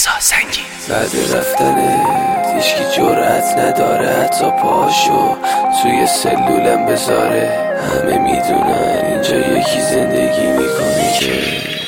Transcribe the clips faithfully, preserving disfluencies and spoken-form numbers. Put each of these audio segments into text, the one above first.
رضا سنگین. بعد رفتنه هیچکی جرأت نداره حتی پاشو توی سلولم بذاره. همه میدونن اینجا یکی زندگی میکنه که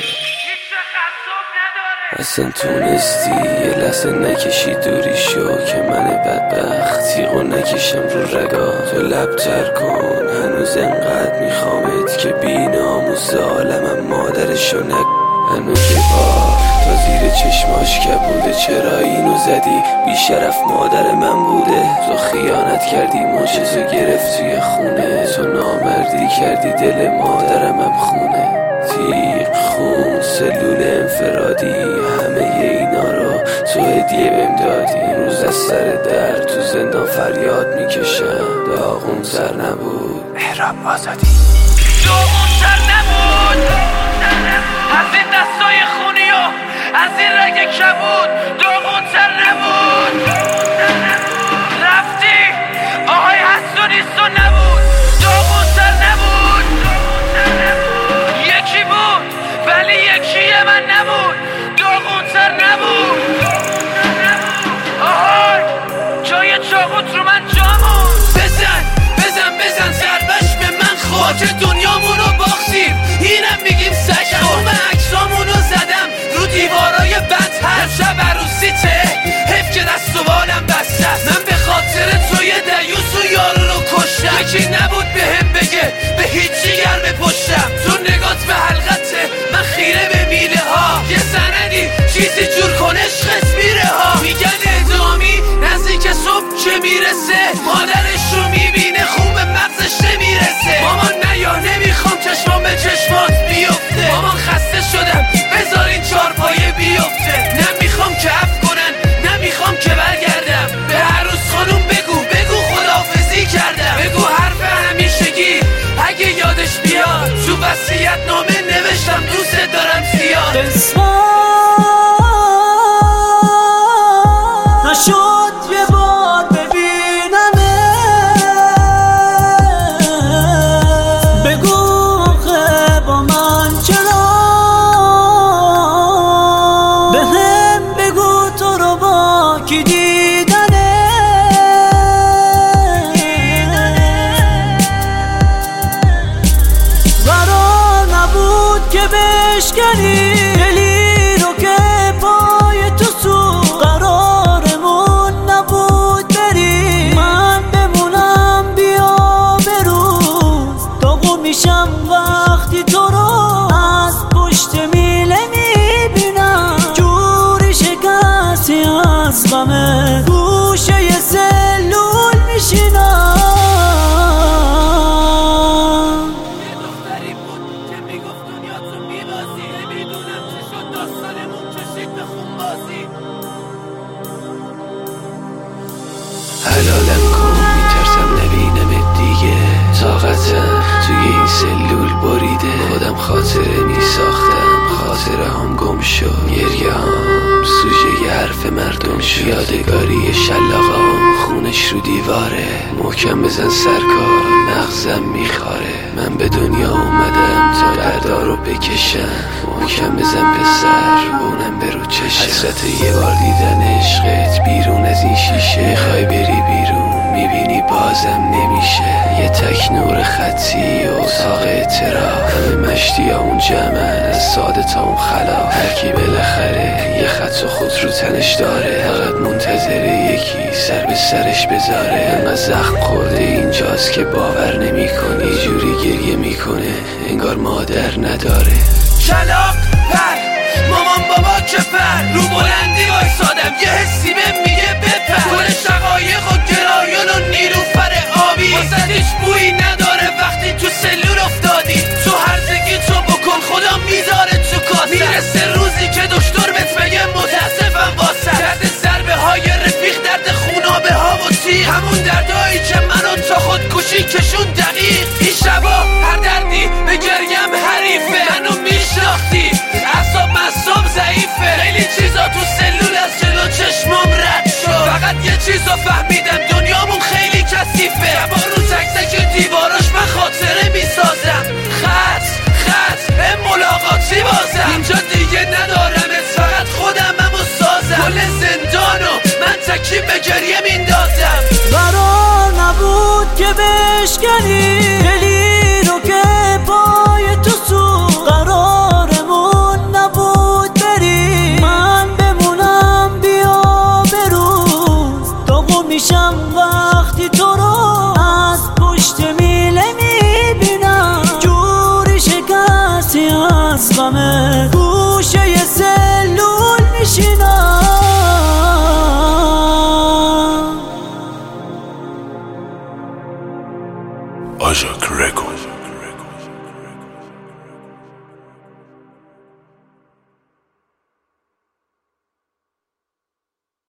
اصلا تونستی یه لحظه نکشی دوری شو که من بدبخت تیغو نکشم رو رگا. تو لبتر کن هنوز انقدر میخوامت که بی ناموس عالمم مادرشو نک. هنو که با تا زیر چشماش کبوده چرا اینو زدی بی شرف مادر من بوده. تو خیانت کردی معجزه گرفت توی خونه. تو نامردی کردی دل مادرم هم خونه. تیغ خون سلول انفرادی همه اینا رو تو هدیه بهم دادی. این روز از سر در تو زندان فریاد میکشم داغون سر نبود احرام آزادی. داغون سر نبود از این دستای خونی و از این رگ کبود. داغون سر نبود رفتی آهای هست و نیست و نبود. داغون سر نبود یکی بود ولی یکی من نبود. داغون سر نبود آهای جای چاقوت رو من جامون. بزن بزن بزن ضربش به من خود دنیامونو باختیم اینم میگیم سگ. تخم عکسامونو زدم رو دیوارای بدتر. شب عروسیته حیف که دست و بالم بسته است. من به خاطر توی دیوس و یارو رو کشتم. یکی نبود به هم بگه به هیچی گرم پشتم. تو نگات به حلقته من خیره به میله ها. یه سندی چیزی جور کن عشقت میره ها. میگن ادامی نزدیک صبح که میرسه مادرش رو میبینه خوب مغزش نمیرسه. مامان نیا نمیخوام چشمام به چشمات بیفته. مامان خسته شدم بذارین چار پایه بیفته. نمیخوام که عفو کنن نمیخوام که برگردم. به عروس خانوم بگو بگو خداحافظی کردم. بگو حرف همیشگی اگه یادش بیاد تو وصیت نامه نوشتم دوست دارم زیاد. نشد یه بار ببینمه بگو آخه با من چرا. به هم بگو تو رو با کی دیدنه. قرار نبود که بشکنی دلی رو که پای تو سو. قرارمون نبود بری من بمونم بیا بروز. داغون میشم وقتی تو رو از پشت میله میبینم. جوری شکستی از غمه گوشه ی سلول میشینم. حلالم کن میترسم نبینمت دیگه. طاقتم توی این سلول بریده. خودم خاطره میساختم خاطره هم گم شد. گریه هم سوژه ی حرف مردم شد. یادگاری شلاقام خونش رو دیواره. محکم بزن سرکار مغزم میخاره. من به دنیا اومدم تا دردارو بکشم. محکم بزن پسر اونم برو چشم. حسرت یه بار دیدن عشقت بیرون از این شیشه. خواهی بری بیرون میبینی بازم نمیشه. یه تک نور خطی و اتاق اعتراف. همه مشتی ها اون جمعن از ساده تا اون خلاف. هرکی بالاخره یه خط و خود رو تنش داره. فقط منتظره یکی سر به سرش بذاره. انقدر زخم خورده اینجاست که باور نمی کنی. جوری گریه میکنه انگار مادر نداره. کلاق پر مامان بابا که پر رو بلندی وایسادم. یه حسی بهم میگه بپر. گل شقایق و گرایان و نیلوفر آبی واسه هیچ بویی نداره وقتی تو سلول افتادی. تو هرزگی تو بکن خدا میذاره تو کاسه. میرسه روزی که دکتر بهت بگه متاسفم واسه. درد ضربه های رفیق درد خونابه ها و تیغ. همون دردایی که منو تا خودکشی کشون دقیق. این شبا هر دردی به گریم حریفه. منو میشناختی اعصاب مصاب ضعیفه. خیلی چیزا به گریه میندازم. قرار نبود که بشکنی